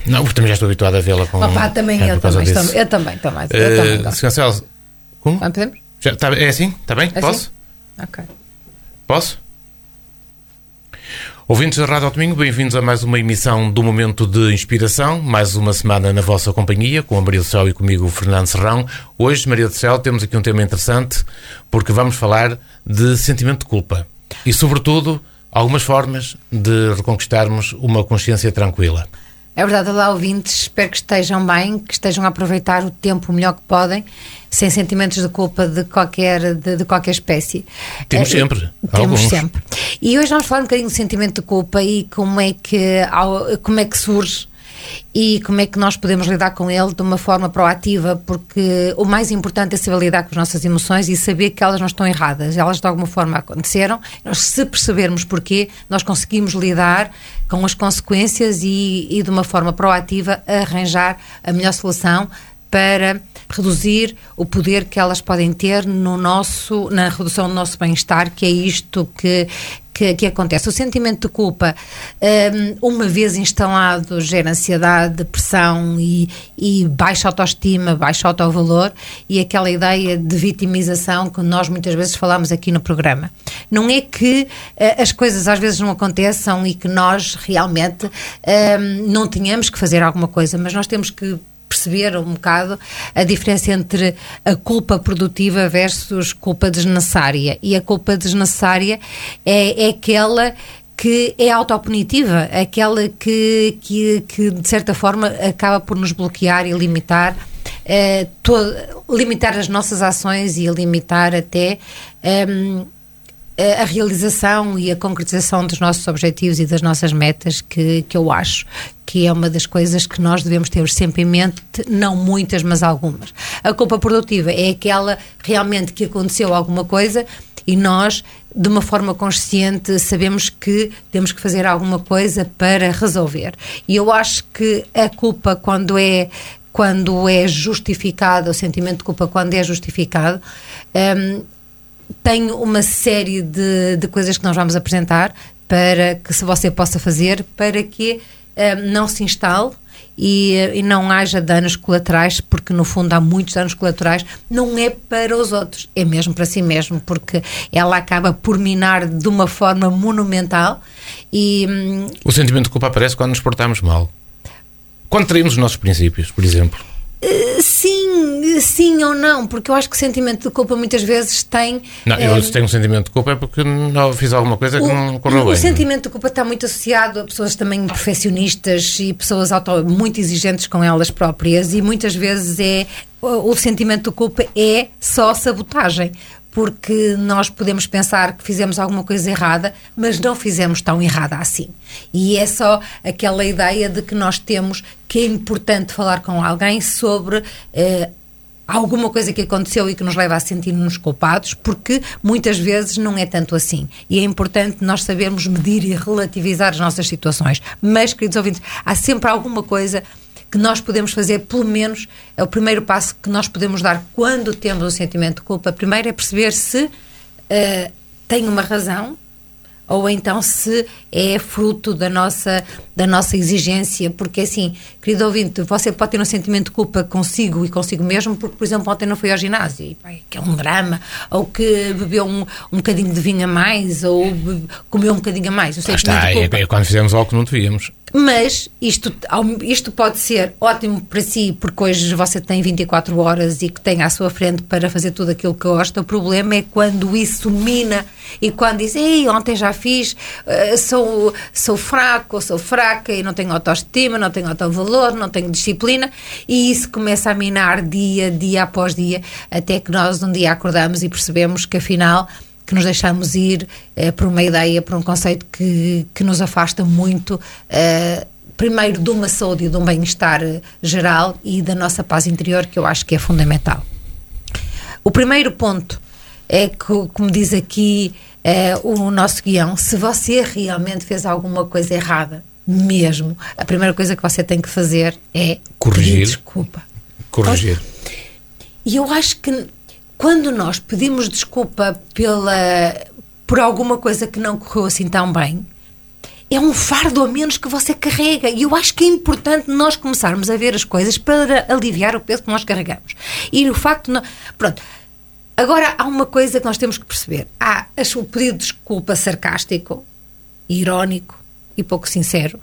Não, porque também já estou habituado a vê-la com... Opa, também eu também. Sr. Celso, como? Podemos? Já, é assim? Está bem? É Posso? Assim? Ok. Posso? Ouvintes da Rádio ao Domingo, bem-vindos a mais uma emissão do Momento de Inspiração, mais uma semana na vossa companhia, com a Maria do Céu e comigo o Fernando Serrão. Hoje, Maria do Céu, temos aqui um tema interessante, porque vamos falar de sentimento de culpa e, sobretudo, algumas formas de reconquistarmos uma consciência tranquila. É verdade, olá ouvintes, espero que estejam bem, que estejam a aproveitar o tempo o melhor que podem, sem sentimentos de culpa de qualquer espécie. Temos sempre. Temos sempre. E hoje vamos falar um bocadinho do sentimento de culpa e como é que surge e como é que nós podemos lidar com ele de uma forma proativa, porque o mais importante é saber lidar com as nossas emoções e saber que elas não estão erradas, elas de alguma forma aconteceram. Nós, se percebermos porquê, nós conseguimos lidar com as consequências e de uma forma proativa arranjar a melhor solução para reduzir o poder que elas podem ter na redução do nosso bem-estar, que é isto que acontece. O sentimento de culpa, uma vez instalado, gera ansiedade, depressão e baixa autoestima, baixo autovalor e aquela ideia de vitimização que nós muitas vezes falamos aqui no programa. Não é que as coisas às vezes não aconteçam e que nós realmente não tenhamos que fazer alguma coisa, mas nós temos que perceber um bocado a diferença entre a culpa produtiva versus culpa desnecessária. E a culpa desnecessária é aquela que é autopunitiva, aquela que de certa forma acaba por nos bloquear e limitar limitar as nossas ações e limitar até a realização e a concretização dos nossos objetivos e das nossas metas, que eu acho que é uma das coisas que nós devemos ter sempre em mente, não muitas, mas algumas. A culpa produtiva é aquela realmente que aconteceu alguma coisa e nós, de uma forma consciente, sabemos que temos que fazer alguma coisa para resolver. E eu acho que a culpa, quando é justificado, o sentimento de culpa, quando é justificado, tem uma série de coisas que nós vamos apresentar para que se você possa fazer para que não se instale e não haja danos colaterais, porque no fundo há muitos danos colaterais, não é para os outros, é mesmo para si mesmo, porque ela acaba por minar de uma forma monumental. O sentimento de culpa aparece quando nos portamos mal, quando traímos os nossos princípios, por exemplo. Sim ou não, porque eu acho que o sentimento de culpa muitas vezes tem... Não, eu se tenho um sentimento de culpa é porque não fiz alguma coisa que não correu bem. O sentimento de culpa está muito associado a pessoas também perfeccionistas e pessoas muito exigentes com elas próprias, e muitas vezes o sentimento de culpa é só sabotagem, porque nós podemos pensar que fizemos alguma coisa errada, mas não fizemos tão errada assim. E é só aquela ideia de que nós temos que é importante falar com alguém sobre alguma coisa que aconteceu e que nos leva a sentir-nos culpados, porque muitas vezes não é tanto assim. E é importante nós sabermos medir e relativizar as nossas situações. Mas, queridos ouvintes, há sempre alguma coisa que nós podemos fazer, pelo menos é o primeiro passo que nós podemos dar quando temos um sentimento de culpa. Primeiro é perceber se tem uma razão ou então se é fruto da nossa exigência, porque assim, querido ouvinte, você pode ter um sentimento de culpa consigo e consigo mesmo, porque, por exemplo, ontem não foi ao ginásio, e, que é um drama, ou que bebeu um bocadinho de vinho a mais, ou comeu um bocadinho a mais. É quando fizemos algo que não devíamos. Mas isto pode ser ótimo para si, porque hoje você tem 24 horas e que tem à sua frente para fazer tudo aquilo que gosta. O problema é quando isso mina e quando diz, ei, ontem já fiz, sou fraco ou sou fraca e não tenho autoestima, não tenho autovalor, não tenho disciplina, e isso começa a minar dia após dia, até que nós um dia acordamos e percebemos que afinal que nos deixamos ir por uma ideia, por um conceito que nos afasta muito, primeiro de uma saúde e de um bem-estar geral e da nossa paz interior, que eu acho que é fundamental. O primeiro ponto é que, como diz aqui o nosso guião, se você realmente fez alguma coisa errada, mesmo, a primeira coisa que você tem que fazer é corrigir. Pedir desculpa. Corrigir. E eu acho que quando nós pedimos desculpa por alguma coisa que não correu assim tão bem, é um fardo a menos que você carrega. E eu acho que é importante nós começarmos a ver as coisas para aliviar o peso que nós carregamos. E o facto... Pronto. Agora, há uma coisa que nós temos que perceber. Há o pedido de desculpa sarcástico, irónico e pouco sincero.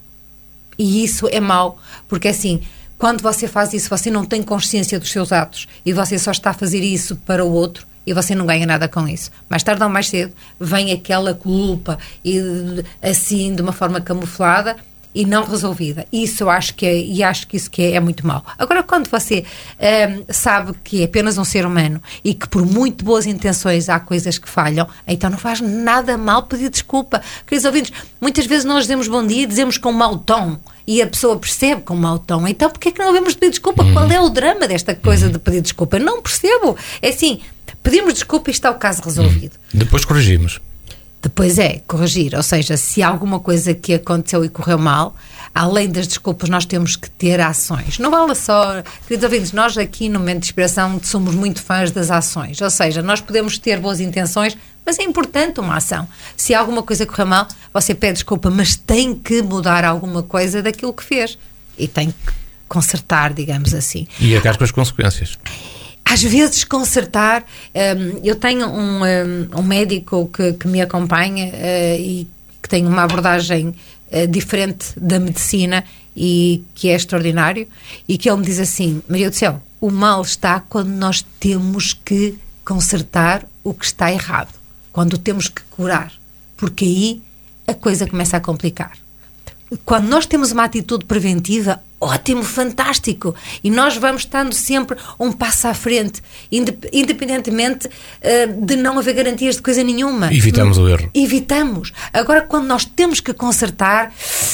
E isso é mau, porque assim, quando você faz isso, você não tem consciência dos seus atos e você só está a fazer isso para o outro e você não ganha nada com isso. Mais tarde ou mais cedo, vem aquela culpa e assim, de uma forma camuflada e não resolvida. Isso eu acho que é, e acho que isso que é muito mau. Agora, quando você sabe que é apenas um ser humano e que por muito boas intenções há coisas que falham, então não faz nada mal pedir desculpa. Queridos ouvintes, muitas vezes nós dizemos bom dia e dizemos com mau tom e a pessoa percebe com mau tom. Então porquê é que não devemos pedir desculpa? Qual é o drama desta coisa de pedir desculpa? Não percebo. É assim, pedimos desculpa e está o caso resolvido. Depois corrigimos. Depois é corrigir, ou seja, se há alguma coisa que aconteceu e correu mal, além das desculpas nós temos que ter ações. Não vale só, queridos ouvintes, nós aqui no Momento de Inspiração somos muito fãs das ações, ou seja, nós podemos ter boas intenções, mas é importante uma ação. Se há alguma coisa que correu mal, você pede desculpa, mas tem que mudar alguma coisa daquilo que fez e tem que consertar, digamos assim. E arcar com as consequências. Às vezes consertar, eu tenho um médico que me acompanha e que tem uma abordagem diferente da medicina e que é extraordinário, e que ele me diz assim: Maria do Céu, o mal está quando nós temos que consertar o que está errado, quando temos que curar, porque aí a coisa começa a complicar. Quando nós temos uma atitude preventiva, ótimo, fantástico, e nós vamos estando sempre um passo à frente, independentemente de não haver garantias de coisa nenhuma. Evitamos o erro. Evitamos. Agora, quando nós temos que consertar,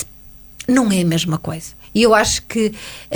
não é a mesma coisa. E eu acho que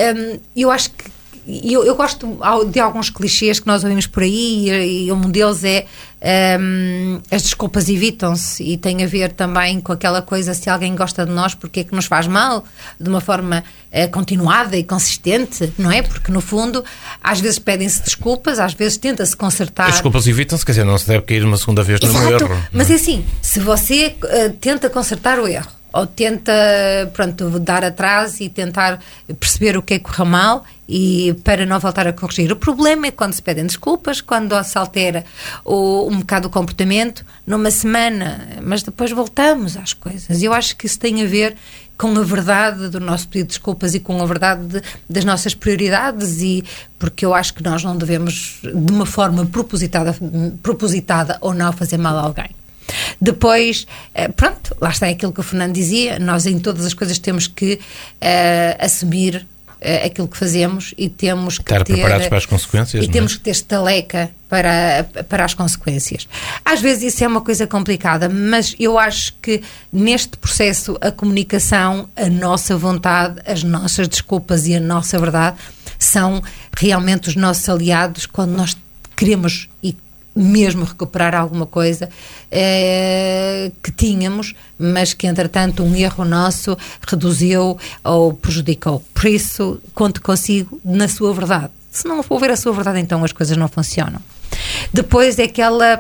eu gosto de alguns clichês que nós ouvimos por aí, e um deles é as desculpas evitam-se, e tem a ver também com aquela coisa: se alguém gosta de nós, porque é que nos faz mal, de uma forma continuada e consistente, não é? Porque no fundo às vezes pedem-se desculpas, às vezes tenta-se consertar. As desculpas evitam-se, quer dizer, não se deve cair uma segunda vez no mesmo erro. Mas é assim, se você tenta consertar o erro, ou tenta, pronto, dar atrás e tentar perceber o que é que correu mal e para não voltar a corrigir. O problema é quando se pedem desculpas, quando se altera um bocado o comportamento numa semana, mas depois voltamos às coisas. Eu acho que isso tem a ver com a verdade do nosso pedido de desculpas e com a verdade das nossas prioridades, e porque eu acho que nós não devemos, de uma forma propositada ou não, fazer mal a alguém. Depois, pronto, lá está aquilo que o Fernando dizia: nós em todas as coisas temos que assumir aquilo que fazemos e temos que estar preparados para as consequências. E temos que ter estaleca para as consequências. Às vezes isso é uma coisa complicada, mas eu acho que neste processo a comunicação, a nossa vontade, as nossas desculpas e a nossa verdade são realmente os nossos aliados quando nós queremos e mesmo recuperar alguma coisa que tínhamos, mas que entretanto um erro nosso reduziu ou prejudicou. Por isso, conto consigo na sua verdade. Se não houver a sua verdade, então as coisas não funcionam. Depois é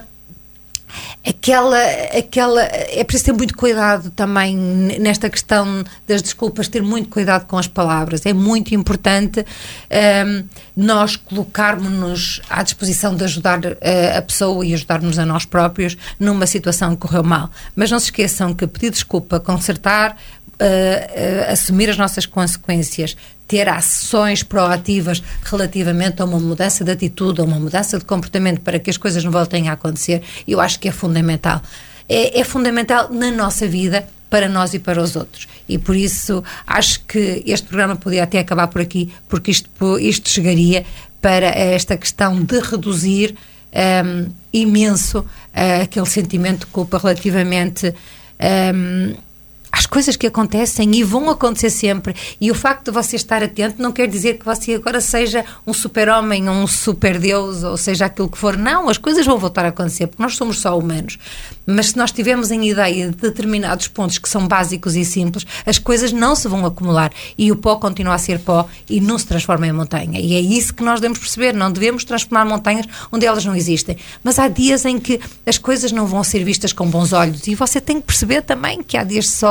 é preciso ter muito cuidado também nesta questão das desculpas, ter muito cuidado com as palavras. É muito importante nós colocarmos-nos à disposição de ajudar a pessoa e ajudarmos a nós próprios numa situação que correu mal. Mas não se esqueçam que pedir desculpa, consertar, assumir as nossas consequências, ter ações proativas relativamente a uma mudança de atitude, a uma mudança de comportamento para que as coisas não voltem a acontecer, eu acho que é fundamental. É fundamental na nossa vida, para nós e para os outros. E por isso acho que este programa podia até acabar por aqui, porque isto chegaria para esta questão de reduzir imenso aquele sentimento de culpa relativamente às coisas que acontecem e vão acontecer sempre. E o facto de você estar atento não quer dizer que você agora seja um super-homem ou um super-deus, ou seja aquilo que for. Não, as coisas vão voltar a acontecer, porque nós somos só humanos. Mas se nós tivermos em ideia de determinados pontos que são básicos e simples, as coisas não se vão acumular e o pó continua a ser pó e não se transforma em montanha. E é isso que nós devemos perceber. Não devemos transformar montanhas onde elas não existem. Mas há dias em que as coisas não vão ser vistas com bons olhos, e você tem que perceber também que há dias de sol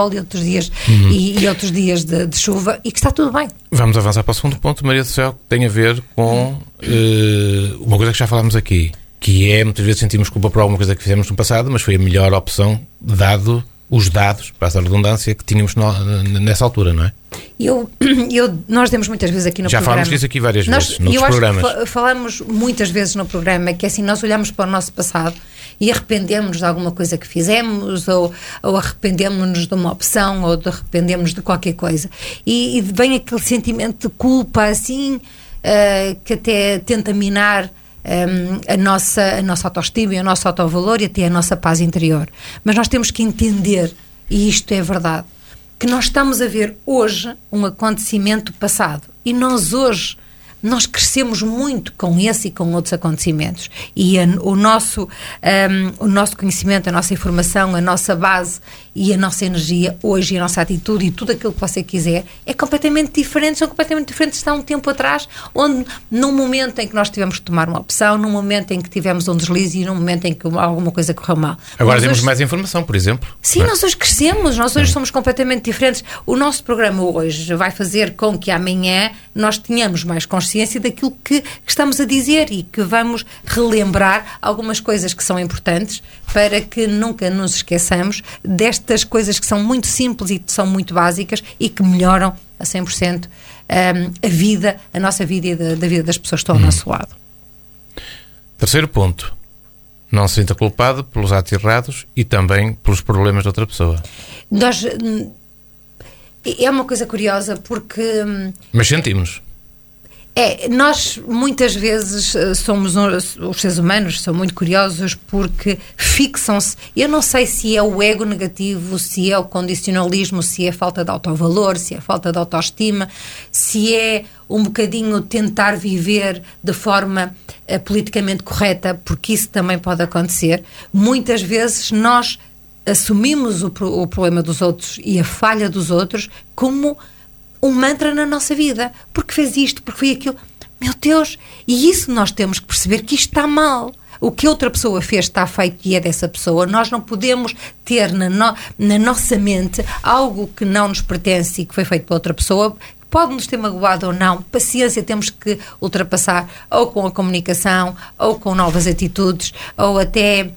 sol e outros dias, e outros dias de chuva, e que está tudo bem. Vamos avançar para o segundo ponto, Maria do Céu, que tem a ver com uma coisa que já falámos aqui, que é, muitas vezes sentimos culpa por alguma coisa que fizemos no passado, mas foi a melhor opção, dado os dados, para essa redundância, que tínhamos nessa altura, não é? Nós demos muitas vezes aqui no programa. Já falámos disso aqui várias vezes, noutros programas. Falamos muitas vezes no programa que assim, nós olhamos para o nosso passado e arrependemos de alguma coisa que fizemos, ou arrependemos-nos de uma opção, ou arrependemos de qualquer coisa. E vem aquele sentimento de culpa, assim, que até tenta minar a nossa autoestima e o nosso autovalor e até a nossa paz interior. Mas nós temos que entender, e isto é verdade, que nós estamos a ver hoje um acontecimento passado, e nós crescemos muito com esse e com outros acontecimentos, e o nosso conhecimento, a nossa informação, a nossa base e a nossa energia hoje, e a nossa atitude e tudo aquilo que você quiser é completamente diferente. São completamente diferentes de há um tempo atrás, onde num momento em que nós tivemos que tomar uma opção, num momento em que tivemos um deslize e num momento em que alguma coisa correu mal. Agora temos mais informação, por exemplo. Sim, nós hoje crescemos, nós hoje somos completamente diferentes. O nosso programa hoje vai fazer com que amanhã nós tenhamos mais consciência daquilo que estamos a dizer, e que vamos relembrar algumas coisas que são importantes para que nunca nos esqueçamos destas coisas que são muito simples e que são muito básicas e que melhoram a 100% a nossa vida e da vida das pessoas que estão ao nosso lado. Terceiro ponto: não se sinta culpado pelos atos errados e também pelos problemas de outra pessoa. É uma coisa curiosa porque... Mas sentimos. Nós muitas vezes os seres humanos são muito curiosos porque fixam-se. Eu não sei se é o ego negativo, se é o condicionalismo, se é a falta de autovalor, se é a falta de autoestima, se é um bocadinho tentar viver de forma politicamente correta, porque isso também pode acontecer. Muitas vezes nós assumimos o problema dos outros e a falha dos outros como um mantra na nossa vida, porque fez isto, porque foi aquilo. Meu Deus! E isso nós temos que perceber que isto está mal. O que outra pessoa fez está feito e é dessa pessoa. Nós não podemos ter na nossa mente algo que não nos pertence e que foi feito por outra pessoa. Pode-nos ter magoado ou não. Paciência, temos que ultrapassar, ou com a comunicação, ou com novas atitudes, ou até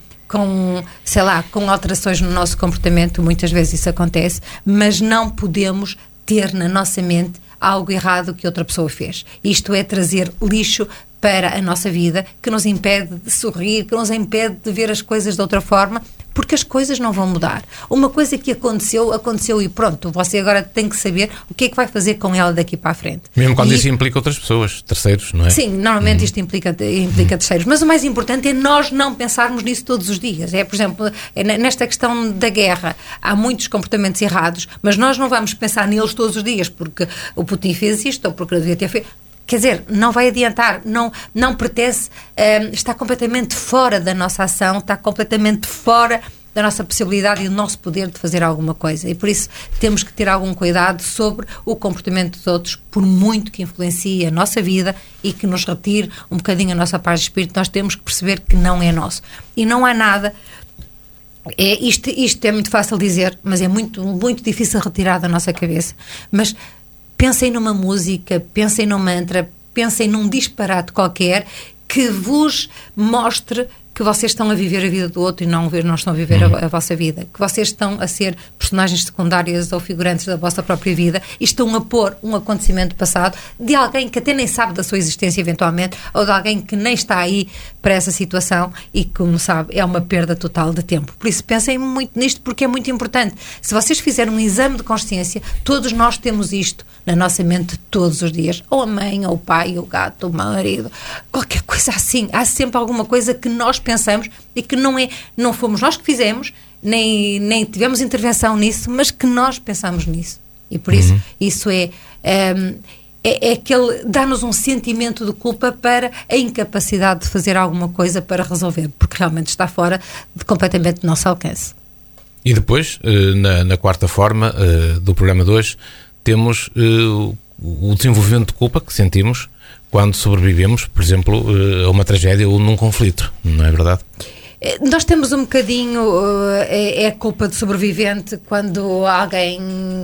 com alterações no nosso comportamento. Muitas vezes isso acontece, mas não podemos ter na nossa mente algo errado que outra pessoa fez. Isto é trazer lixo para a nossa vida, que nos impede de sorrir, que nos impede de ver as coisas de outra forma, porque as coisas não vão mudar. Uma coisa que aconteceu e pronto, você agora tem que saber o que é que vai fazer com ela daqui para a frente. Mesmo quando isso implica outras pessoas, terceiros, não é? Sim, normalmente isto implica terceiros, mas o mais importante é nós não pensarmos nisso todos os dias. Por exemplo, nesta questão da guerra, há muitos comportamentos errados, mas nós não vamos pensar neles todos os dias, porque o Putin fez isto, ou porque devia ter feito. Quer dizer, não vai adiantar, não pertence, está completamente fora da nossa ação, está completamente fora da nossa possibilidade e do nosso poder de fazer alguma coisa. E por isso temos que ter algum cuidado sobre o comportamento dos outros, por muito que influencie a nossa vida e que nos retire um bocadinho a nossa paz de espírito. Nós temos que perceber que não é nosso. E não há nada... Isto é muito fácil dizer, mas é muito, muito difícil retirar da nossa cabeça. Mas... pensem numa música, pensem num mantra, pensem num disparate qualquer que vos mostre que vocês estão a viver a vida do outro e não estão a viver a vossa vida. Que vocês estão a ser personagens secundárias ou figurantes da vossa própria vida e estão a pôr um acontecimento passado de alguém que até nem sabe da sua existência eventualmente, ou de alguém que nem está aí para essa situação e que, como sabe, é uma perda total de tempo. Por isso, pensem muito nisto, porque é muito importante. Se vocês fizerem um exame de consciência, todos nós temos isto na nossa mente todos os dias. Ou a mãe, ou o pai, ou o gato, ou o marido, qualquer coisa assim. Há sempre alguma coisa que nós pensamos e que não fomos nós que fizemos, nem tivemos intervenção nisso, mas que nós pensamos nisso. E por isso, isso é aquele, dá-nos um sentimento de culpa para a incapacidade de fazer alguma coisa para resolver, porque realmente está fora completamente do nosso alcance. E depois, na quarta forma do programa de hoje, temos o desenvolvimento de culpa que sentimos quando sobrevivemos, por exemplo, a uma tragédia ou num conflito, não é verdade? Nós temos um bocadinho é culpa de sobrevivente quando alguém...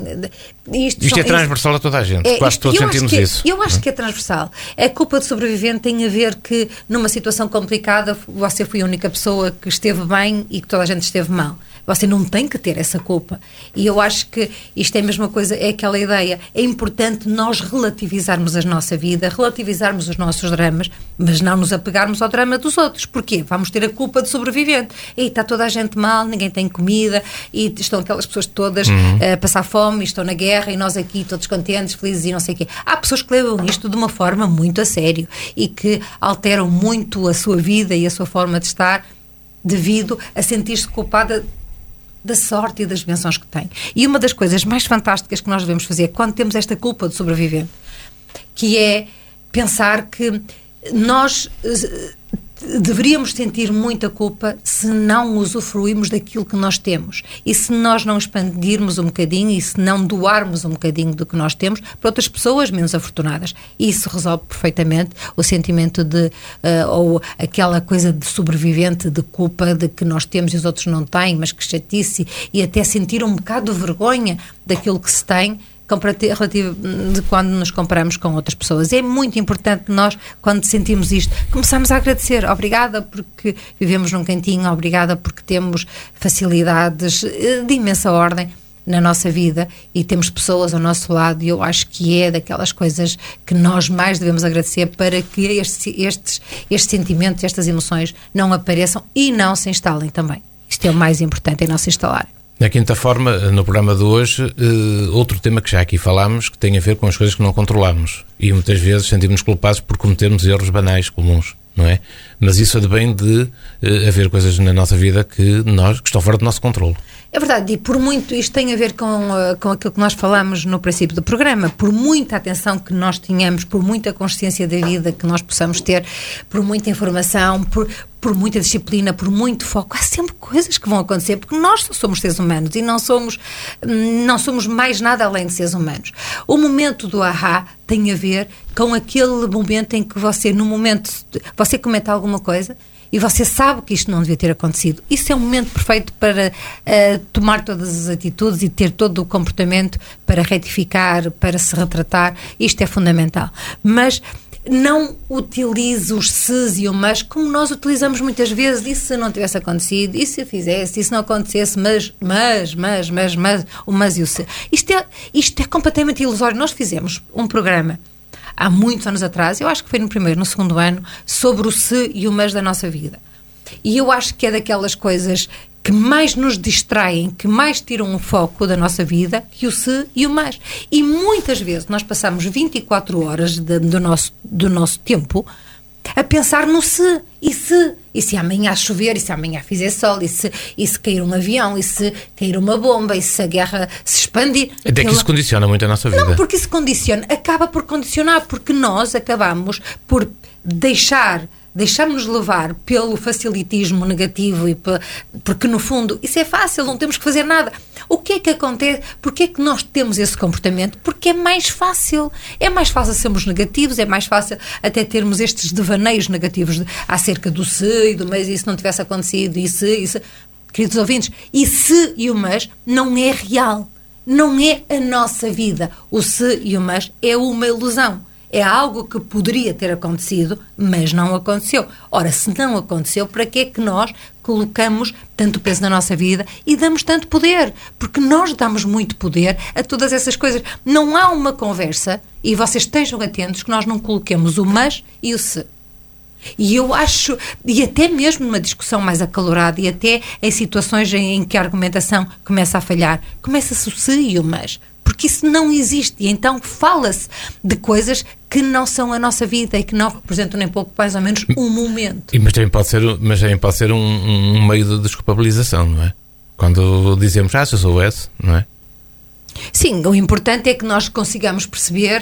Isto é transversal a toda a gente, quase todos sentimos isso. Eu acho que é transversal. A culpa de sobrevivente tem a ver que numa situação complicada você foi a única pessoa que esteve bem e que toda a gente esteve mal. Você não tem que ter essa culpa. E eu acho que isto é a mesma coisa, é aquela ideia. É importante nós relativizarmos a nossa vida, relativizarmos os nossos dramas, mas não nos apegarmos ao drama dos outros. Porquê? Vamos ter a culpa de sobrevivente. E está toda a gente mal, ninguém tem comida, e estão aquelas pessoas todas a passar fome, e estão na guerra, e nós aqui todos contentes, felizes e não sei o quê. Há pessoas que levam isto de uma forma muito a sério e que alteram muito a sua vida e a sua forma de estar devido a sentir-se culpada da sorte e das bênçãos que tem. E uma das coisas mais fantásticas que nós devemos fazer é quando temos esta culpa de sobrevivente, que é pensar que nós deveríamos sentir muita culpa se não usufruirmos daquilo que nós temos e se nós não expandirmos um bocadinho e se não doarmos um bocadinho do que nós temos para outras pessoas menos afortunadas. Isso resolve perfeitamente o sentimento de ou aquela coisa de sobrevivente, de culpa de que nós temos e os outros não têm, mas que chatice, e até sentir um bocado de vergonha daquilo que se tem relativo de quando nos comparamos com outras pessoas. É muito importante nós, quando sentimos isto, começamos a agradecer. Obrigada porque vivemos num cantinho, obrigada porque temos facilidades de imensa ordem na nossa vida e temos pessoas ao nosso lado, e eu acho que é daquelas coisas que nós mais devemos agradecer para que estes sentimentos, estas emoções não apareçam e não se instalem também. Isto é o mais importante, é não se instalarem. Na quinta forma, no programa de hoje, outro tema que já aqui falámos, que tem a ver com as coisas que não controlamos. E muitas vezes sentimos-nos culpados por cometermos erros banais, comuns, não é? Mas isso advém de haver coisas na nossa vida que estão fora do nosso controle. É verdade, e por muito, isto tem a ver com aquilo que nós falamos no princípio do programa, por muita atenção que nós tenhamos, por muita consciência da vida que nós possamos ter, por muita informação, por muita disciplina, por muito foco, há sempre coisas que vão acontecer, porque nós só somos seres humanos e não somos mais nada além de seres humanos. O momento do ahá tem a ver com aquele momento em que você comete alguma coisa e você sabe que isto não devia ter acontecido. Isso é um momento perfeito para tomar todas as atitudes e ter todo o comportamento para retificar, para se retratar. Isto é fundamental. Mas não utilize os ses e o mas como nós utilizamos muitas vezes. E se não tivesse acontecido? E se eu fizesse? E se não acontecesse? Mas, o mas e o se. Isto é completamente ilusório. Nós fizemos um programa há muitos anos atrás, eu acho que foi no primeiro, no segundo ano, sobre o se e o mas da nossa vida. E eu acho que é daquelas coisas que mais nos distraem, que mais tiram o foco da nossa vida, que o se e o mas. E muitas vezes nós passamos 24 horas do nosso tempo a pensar no se. E se amanhã chover, e se amanhã fizer sol, e se cair um avião, e se cair uma bomba, e se a guerra se expandir. Até que isso condiciona muito a nossa vida. Não, porque isso acaba por condicionar, porque nós acabamos por deixamos-nos levar pelo facilitismo negativo porque no fundo isso é fácil, não temos que fazer nada. O que é que acontece? Porque é que nós temos esse comportamento? Porque é mais fácil sermos negativos, é mais fácil até termos estes devaneios negativos acerca do se e do mas, e se não tivesse acontecido, e se. Queridos ouvintes, e se e o mas não é real, não é a nossa vida. O se e o mas é uma ilusão. É algo que poderia ter acontecido, mas não aconteceu. Ora, se não aconteceu, para que é que nós colocamos tanto peso na nossa vida e damos tanto poder? Porque nós damos muito poder a todas essas coisas. Não há uma conversa, e vocês estejam atentos, que nós não coloquemos o mas e o se. E eu acho, e até mesmo numa discussão mais acalorada, e até em situações em que a argumentação começa a falhar, começa-se o se e o mas. Porque isso não existe, e então fala-se de coisas que não são a nossa vida e que não representam nem pouco, mais ou menos, um momento. Mas também pode ser um meio de desculpabilização, não é? Quando dizemos, se eu soubesse, não é? Sim, o importante é que nós consigamos perceber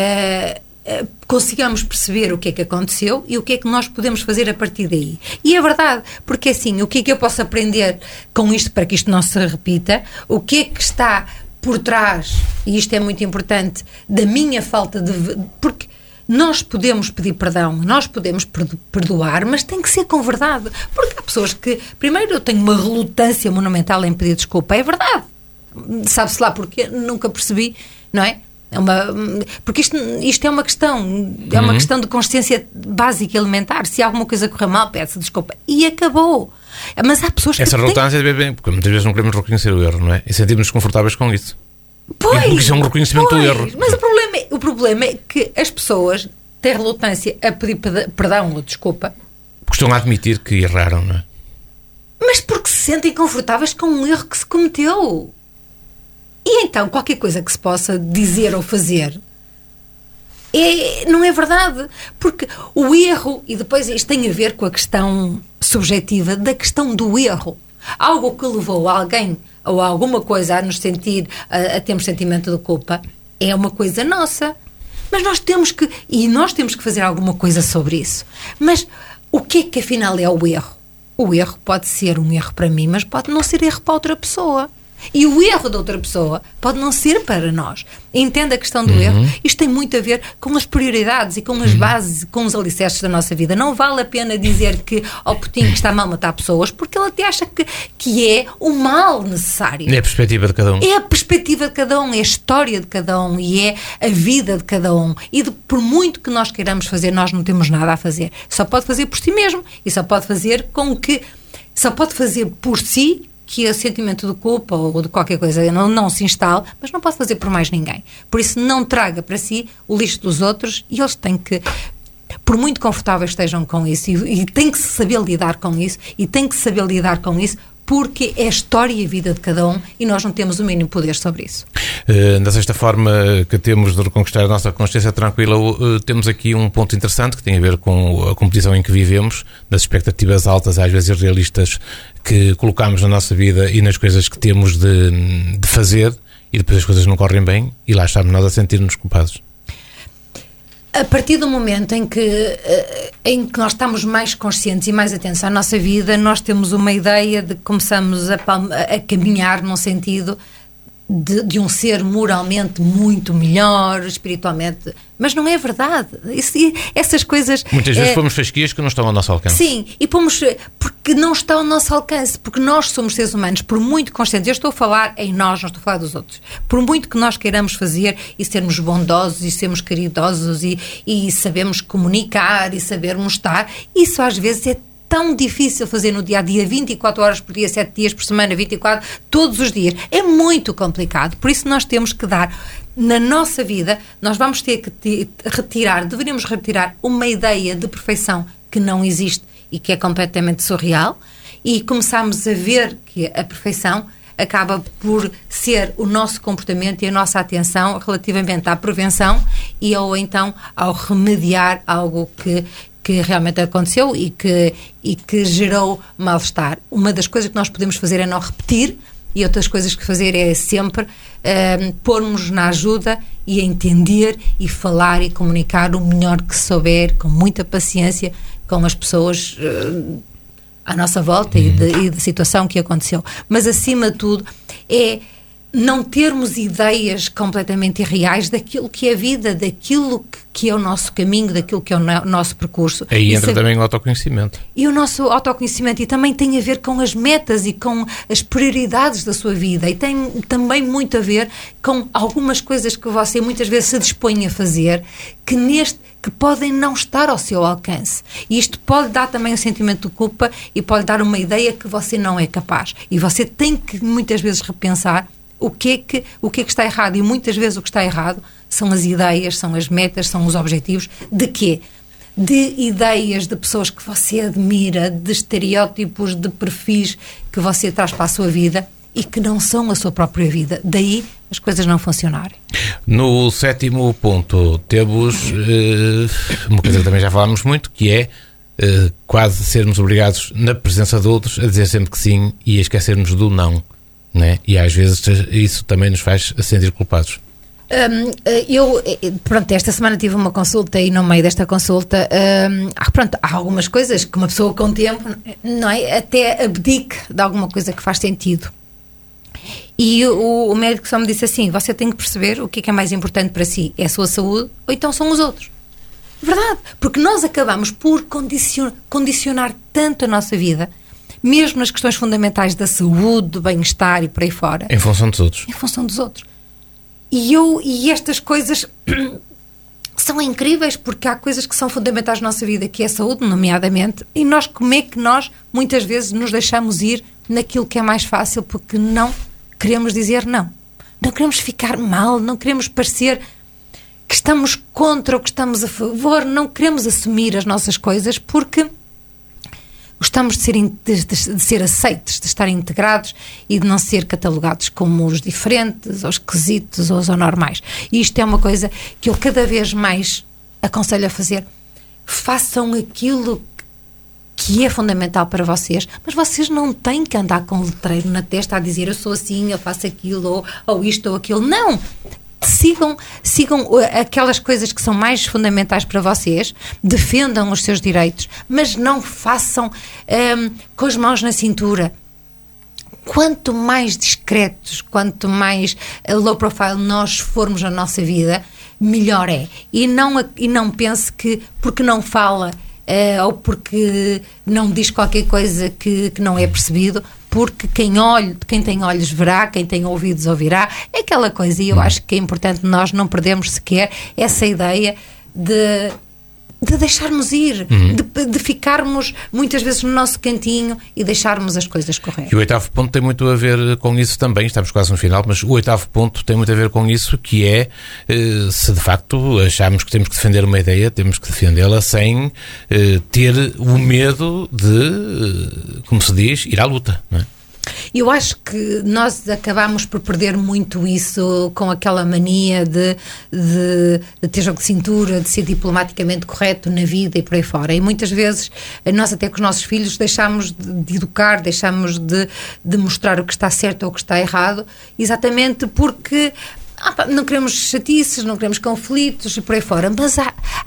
o que é que aconteceu e o que é que nós podemos fazer a partir daí. E é verdade, porque assim, o que é que eu posso aprender com isto para que isto não se repita? O que é que está por trás, e isto é muito importante, da minha falta de... Porque nós podemos pedir perdão, nós podemos perdoar, mas tem que ser com verdade. Porque há pessoas que, primeiro, eu tenho uma relutância monumental em pedir desculpa, é verdade. Sabe-se lá porquê? Nunca percebi, não é? Porque isto é uma questão, uma questão de consciência básica, elementar. Se alguma coisa correr mal, pede-se desculpa. E acabou. Mas há pessoas que essa relutância é bem, porque muitas vezes não queremos reconhecer o erro, não é? E sentimos-nos confortáveis com isso. Pois, porque isso é um reconhecimento do erro. Mas o problema é que as pessoas têm relutância a pedir perdão ou desculpa. Porque estão a admitir que erraram, não é? Mas porque se sentem confortáveis com um erro que se cometeu. E então, qualquer coisa que se possa dizer ou fazer não é verdade. Porque o erro, e depois isto tem a ver com a questão subjetiva da questão do erro. Algo que levou alguém ou alguma coisa a nos sentir, a termos sentimento de culpa, é uma coisa nossa. Mas nós temos que fazer alguma coisa sobre isso. Mas o que é que afinal é o erro? O erro pode ser um erro para mim, mas pode não ser erro para outra pessoa. E o erro da outra pessoa pode não ser para nós. Entenda a questão do erro. Isto tem muito a ver com as prioridades e com as bases, com os alicerces da nossa vida. Não vale a pena dizer que ao Putin que está mal matar pessoas, porque ele até acha que é o mal necessário. É a perspectiva de cada um. É a perspectiva de cada um, é a história de cada um e é a vida de cada um. E por muito que nós queiramos fazer, nós não temos nada a fazer. Só pode fazer por si mesmo e só pode fazer por si, que o sentimento de culpa ou de qualquer coisa não se instale, mas não pode fazer por mais ninguém. Por isso, não traga para si o lixo dos outros e eles têm que, por muito confortáveis estejam com isso, e têm que saber lidar com isso, porque é a história e a vida de cada um e nós não temos o mínimo poder sobre isso. Desta forma que temos de reconquistar a nossa consciência tranquila, temos aqui um ponto interessante que tem a ver com a competição em que vivemos, das expectativas altas, às vezes irrealistas, que colocamos na nossa vida e nas coisas que temos de fazer, e depois as coisas não correm bem e lá estamos nós a sentir-nos culpados. A partir do momento em que nós estamos mais conscientes e mais atentos à nossa vida, nós temos uma ideia de que começamos a caminhar num sentido de um ser moralmente muito melhor, espiritualmente, mas não é verdade. Essas coisas... Muitas vezes pomos fasquias que não estão ao nosso alcance. Sim, e pomos porque não estão ao nosso alcance, porque nós somos seres humanos, por muito conscientes, eu estou a falar em nós, não estou a falar dos outros, por muito que nós queiramos fazer e sermos bondosos e sermos caridosos e sabemos comunicar e sabermos estar, isso às vezes é tão difícil fazer no dia-a-dia, 24 horas por dia, 7 dias por semana, 24, todos os dias. É muito complicado. Por isso nós temos que dar, na nossa vida, nós vamos ter que deveríamos retirar uma ideia de perfeição que não existe e que é completamente surreal e começarmos a ver que a perfeição acaba por ser o nosso comportamento e a nossa atenção relativamente à prevenção ou então ao remediar algo que realmente aconteceu e que gerou mal-estar. Uma das coisas que nós podemos fazer é não repetir e outras coisas que fazer é sempre pormos na ajuda e entender e falar e comunicar o melhor que souber, com muita paciência, com as pessoas à nossa volta e da situação que aconteceu. Mas, acima de tudo, é não termos ideias completamente irreais daquilo que é a vida, daquilo que é o nosso caminho, daquilo que é o nosso percurso. Aí entra também o autoconhecimento. E o nosso autoconhecimento, e também tem a ver com as metas e com as prioridades da sua vida, e tem também muito a ver com algumas coisas que você muitas vezes se dispõe a fazer, que podem não estar ao seu alcance. E isto pode dar também um sentimento de culpa e pode dar uma ideia que você não é capaz. E você tem que muitas vezes repensar o que é que está errado, e muitas vezes o que está errado são as ideias, são as metas, são os objetivos. De quê? De ideias de pessoas que você admira, de estereótipos, de perfis que você traz para a sua vida e que não são a sua própria vida. Daí as coisas não funcionarem. No 7º ponto temos uma coisa que também já falámos muito, que é quase sermos obrigados na presença de outros a dizer sempre que sim e a esquecermos do não. Né? E às vezes isso também nos faz sentir culpados. Esta semana tive uma consulta e no meio desta consulta há algumas coisas que uma pessoa com tempo, não é? Até abdique de alguma coisa que faz sentido. E o médico só me disse assim: você tem que perceber o que é mais importante para si, é a sua saúde ou então são os outros. Verdade, porque nós acabamos por condicionar tanto a nossa vida, mesmo nas questões fundamentais da saúde, do bem-estar e por aí fora. Em função dos outros. Em função dos outros. E estas coisas são incríveis, porque há coisas que são fundamentais na nossa vida, que é a saúde, nomeadamente, e nós, como é que nós, muitas vezes, nos deixamos ir naquilo que é mais fácil, porque não queremos dizer não. Não queremos ficar mal, não queremos parecer que estamos contra ou que estamos a favor, não queremos assumir as nossas coisas, porque gostamos de ser aceitos, de estar integrados e de não ser catalogados como os diferentes, ou esquisitos, ou os anormais. E isto é uma coisa que eu cada vez mais aconselho a fazer. Façam aquilo que é fundamental para vocês, mas vocês não têm que andar com um letreiro na testa a dizer eu sou assim, eu faço aquilo, ou isto ou aquilo. Não! Sigam aquelas coisas que são mais fundamentais para vocês, defendam os seus direitos, mas não façam com as mãos na cintura. Quanto mais discretos, quanto mais low profile nós formos na nossa vida, melhor é. E não pense que porque não fala ou porque não diz qualquer coisa que não é percebido, porque quem tem olhos verá, quem tem ouvidos ouvirá, é aquela coisa. E eu acho que é importante nós não perdermos sequer essa ideia de deixarmos ir, de ficarmos muitas vezes no nosso cantinho e deixarmos as coisas correr. E o 8º ponto tem muito a ver com isso também, estamos quase no final, mas o 8º ponto tem muito a ver com isso, que é, se de facto acharmos que temos que defender uma ideia, temos que defendê-la sem ter o medo de, como se diz, ir à luta, não é? Eu acho que nós acabamos por perder muito isso com aquela mania de ter jogo de cintura, de ser diplomaticamente correto na vida e por aí fora. E muitas vezes nós até com os nossos filhos deixamos de educar, deixamos de mostrar o que está certo ou o que está errado, exatamente porque não queremos chatices, não queremos conflitos e por aí fora. Mas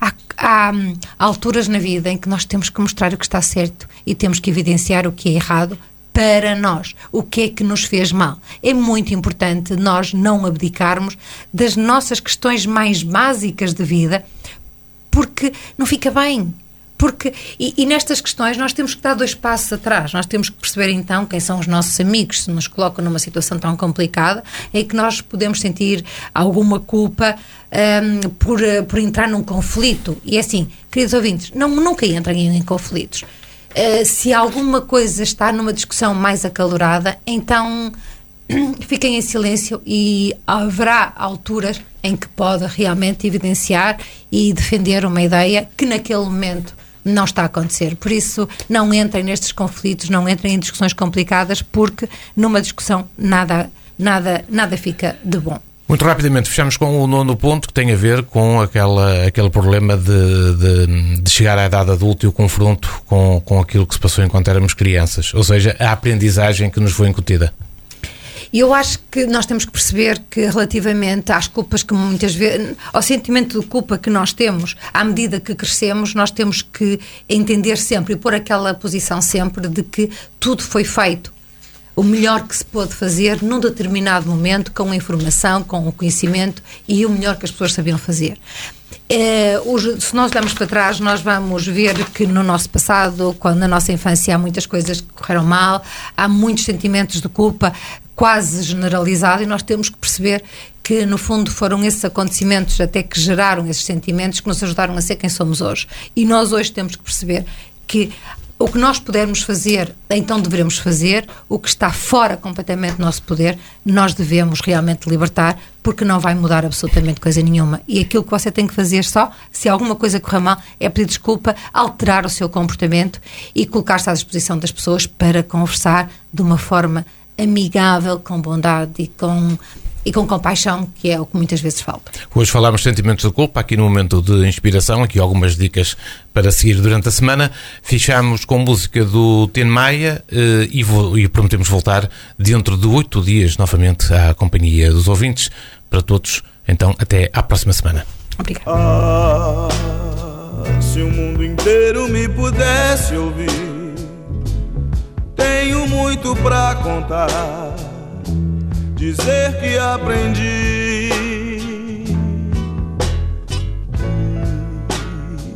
há alturas na vida em que nós temos que mostrar o que está certo e temos que evidenciar o que é errado para nós, o que é que nos fez mal. É muito importante nós não abdicarmos das nossas questões mais básicas de vida, porque não fica bem. E nestas questões nós temos que dar 2 passos atrás, nós temos que perceber então quem são os nossos amigos, se nos colocam numa situação tão complicada, em que nós podemos sentir alguma culpa por entrar num conflito. E é assim, queridos ouvintes, nunca entrem em conflitos. Se alguma coisa está numa discussão mais acalorada, então fiquem em silêncio e haverá alturas em que pode realmente evidenciar e defender uma ideia que naquele momento não está a acontecer. Por isso, não entrem nestes conflitos, não entrem em discussões complicadas, porque numa discussão nada fica de bom. Muito rapidamente, fechamos com o 9º ponto, que tem a ver com aquele problema de chegar à idade adulta e o confronto com aquilo que se passou enquanto éramos crianças. Ou seja, a aprendizagem que nos foi incutida. E eu acho que nós temos que perceber que relativamente às culpas que muitas vezes, ao sentimento de culpa que nós temos, à medida que crescemos, nós temos que entender sempre e pôr aquela posição sempre de que tudo foi feito o melhor que se pôde fazer num determinado momento, com a informação, com o conhecimento e o melhor que as pessoas sabiam fazer. Se nós olharmos para trás, nós vamos ver que no nosso passado, quando na nossa infância há muitas coisas que correram mal, há muitos sentimentos de culpa quase generalizado, e nós temos que perceber que no fundo foram esses acontecimentos até que geraram esses sentimentos que nos ajudaram a ser quem somos hoje. E nós hoje temos que perceber que o que nós pudermos fazer, então devemos fazer. O que está fora completamente do nosso poder, nós devemos realmente libertar, porque não vai mudar absolutamente coisa nenhuma. E aquilo que você tem que fazer só, se alguma coisa correr mal, é pedir desculpa, alterar o seu comportamento e colocar-se à disposição das pessoas para conversar de uma forma amigável, com bondade e com compaixão, que é o que muitas vezes falta. Hoje falámos de sentimentos de culpa, aqui no momento de inspiração, aqui algumas dicas para seguir durante a semana. Fechamos com música do Tim Maia e prometemos voltar dentro de 8 dias novamente à companhia dos ouvintes. Para todos, então, até à próxima semana. Obrigado. Se o mundo inteiro me pudesse ouvir, tenho muito pra contar, dizer que aprendi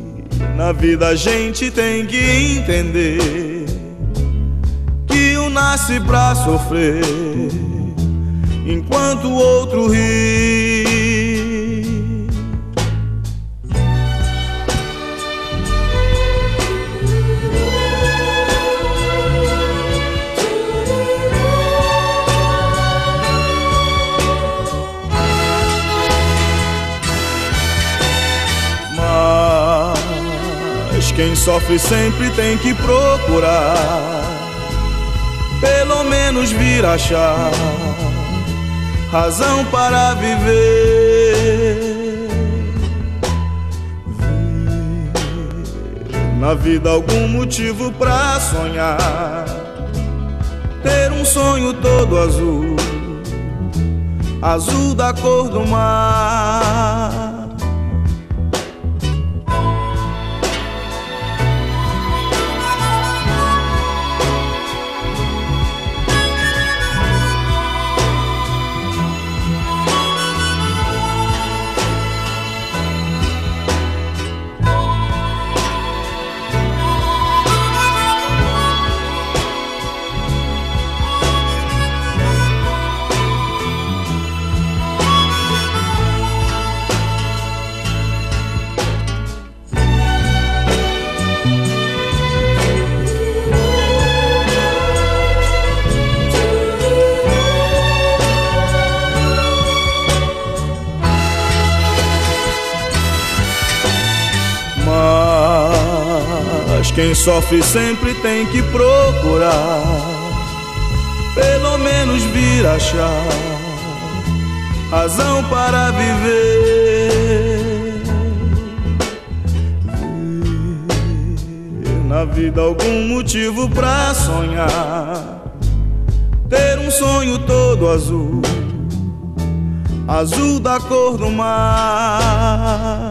Na vida a gente tem que entender que um nasce pra sofrer enquanto o outro ri. Mas quem sofre sempre tem que procurar pelo menos vir achar razão para viver. Ver na vida algum motivo pra sonhar, ter um sonho todo azul, azul da cor do mar. Mas quem sofre sempre tem que procurar pelo menos vir achar razão para viver. Ver na vida algum motivo pra sonhar, ter um sonho todo azul, azul da cor do mar.